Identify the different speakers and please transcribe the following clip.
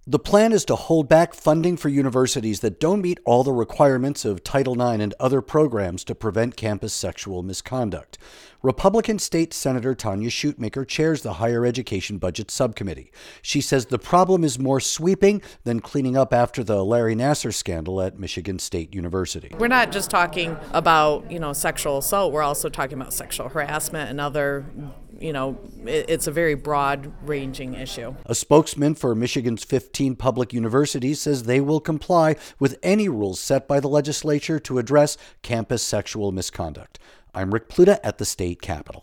Speaker 1: The plan is to hold back funding for universities that don't meet all the requirements of Title IX and other programs to prevent campus sexual misconduct. Republican State Senator Tanya Shootmaker chairs the Higher Education Budget Subcommittee. She says the problem is more sweeping than cleaning up after the Larry Nassar scandal at Michigan State University.
Speaker 2: We're not just talking about, sexual assault. We're also talking about sexual harassment and other, it's a very broad-ranging issue.
Speaker 1: A spokesman for Michigan's 15 public universities says they will comply with any rules set by the legislature to address campus sexual misconduct. I'm Rick Pluta at the state capitol.